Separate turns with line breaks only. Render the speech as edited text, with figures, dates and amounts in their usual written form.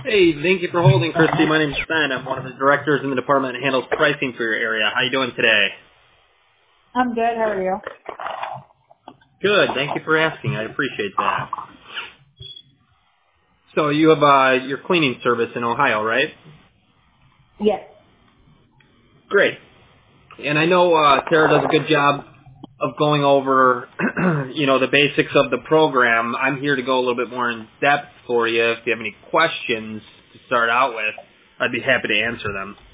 Hey, thank you for holding, Christy. My name's Ben. I'm one of the directors in the department that handles pricing for your area. How you doing today?
I'm good. How are you?
Good. Thank you for asking. I appreciate that. So you have your cleaning service in Ohio, right?
Yes.
Great. And I know Sarah does a good job of going over, the basics of the program. I'm here to go a little bit more in depth for you. If you have any questions to start out with, I'd be happy to answer them.